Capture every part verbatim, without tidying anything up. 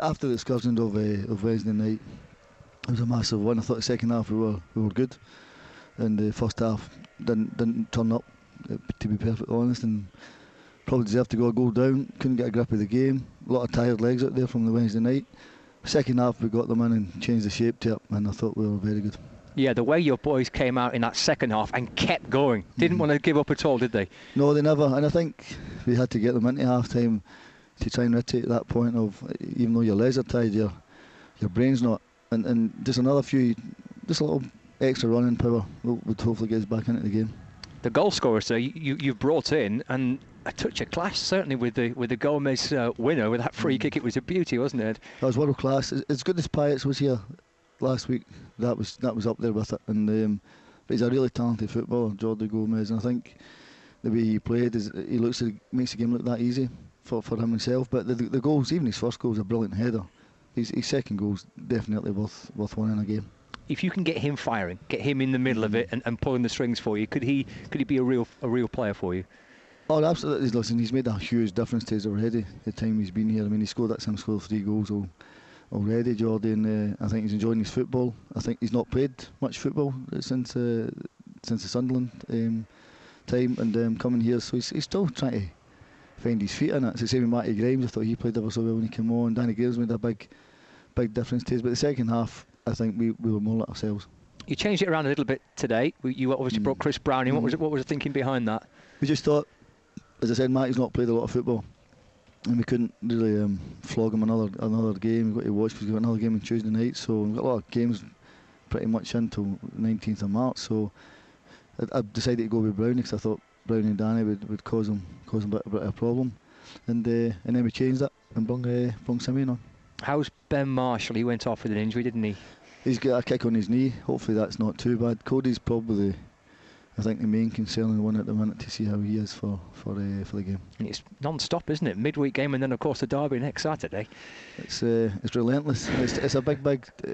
after the excursions of uh, of Wednesday night, it was a massive one. I thought the second half we were we were good, and the first half didn't didn't turn up, uh, to be perfectly honest, and probably deserved to go a goal down. Couldn't get a grip of the game. A lot of tired legs out there from the Wednesday night. Second half we got them in and changed the shape to it, and I thought we were very good. Yeah, the way your boys came out in that second half and kept going, didn't mm. want to give up at all, did they? No, they never. And I think we had to get them into half time to try and reiterate that point of, even though your legs are tired, your your brain's not. And, and just another few, just a little extra running power would hopefully get us back into the game. The goal scorer, sir, you, you've brought in, and a touch of class, certainly with the with the Gomez uh, winner, with that free mm. kick. It was a beauty, wasn't it? That was world class. As, as good as Payet was here last week, that was that was up there with it. And um, but he's a really talented footballer, Jordi Gomez, and I think the way he played is he looks like, makes the game look that easy for, for him himself. But the, the, the goals, even his first goal was a brilliant header. His, his second goal's definitely worth worth winning a game. If you can get him firing, get him in the middle of it and, and pulling the strings for you, could he could he be a real a real player for you? Oh, absolutely. Listen, he's made a huge difference to us already. The time he's been here, I mean, he scored that Sim scored three goals all, already, Jordi, and uh, I think he's enjoying his football. I think he's not played much football since uh, since the Sunderland um, time, and um, coming here, so he's, he's still trying to find his feet in it. It's the same with Matty Grimes. I thought he played ever so well when he came on. Danny Gales made a big, big difference to us. But the second half, I think we, we were more like ourselves. You changed it around a little bit today. You obviously mm. brought Chris Brown in. What was it, what was the thinking behind that? We just thought, as I said, Matty's not played a lot of football, and we couldn't really um, flog him another another game. We've got to watch because we've got another game on Tuesday night, so we've got a lot of games pretty much until nineteenth of March. So I, I decided to go with Brownie because I thought Brownie and Danny would, would cause him cause him a bit, a bit of a problem, and uh, and then we changed that and brought uh, brought Simeon on. How's Ben Marshall? He went off with an injury, didn't he? He's got a kick on his knee. Hopefully that's not too bad. Cody's probably the, I think, the main concern and the one at the minute to see how he is for for uh, for the game. And it's non-stop, isn't it? Midweek game and then of course the derby next Saturday. It's uh, it's relentless. It's, it's a big, big, uh,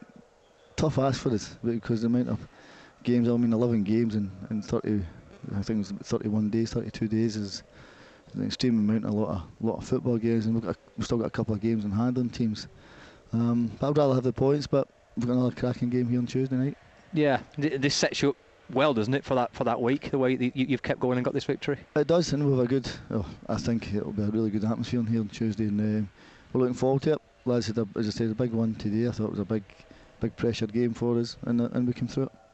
tough ask for us because the amount of games. I mean, eleven games in, in thirty. I think it was thirty-one days, thirty-two days is an extreme amount. A lot of lot of football games, and we've got we've still got a couple of games in hand on teams. Um, but I'd rather have the points, but we've got another cracking game here on Tuesday night. Yeah, this sets you up well, doesn't it, for that for that week? The way that you've kept going and got this victory. It does, and we have a good. Oh, I think it'll be a really good atmosphere here on Tuesday, and uh, we're looking forward to it. Lads had, a, as I said, a big one today. I thought it was a big, big pressured game for us, and uh, and we came through it.